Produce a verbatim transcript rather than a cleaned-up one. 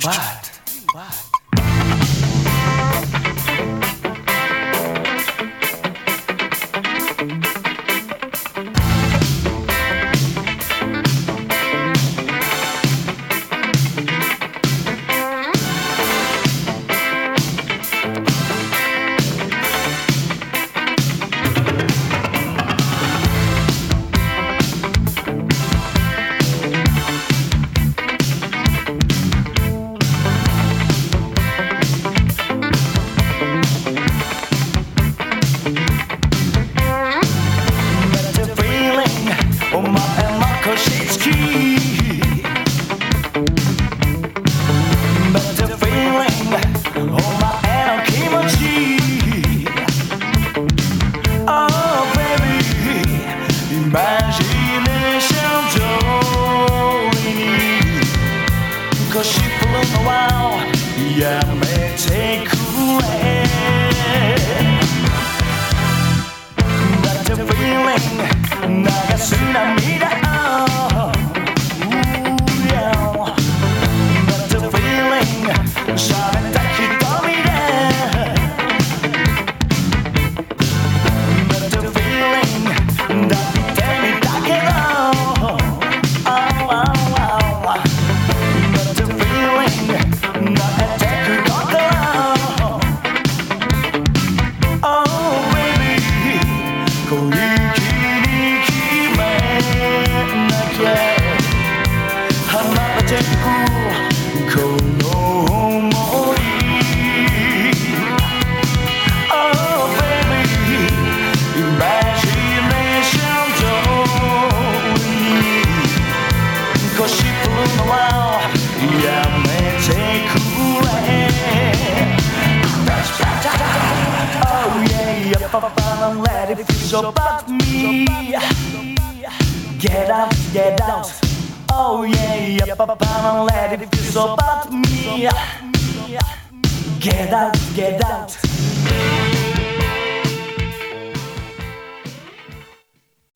やめてくれ That's a feeling 流す涙 Ooh, yeah. That's a feeling 喋った瞳で That's a feeling 抱いてみたけど Oh, oh, oh. That's a feeling Papa, let it feel so about me. Get out, get out. Oh yeah, yeah, Papa, let it feel so about me. Get out, get out.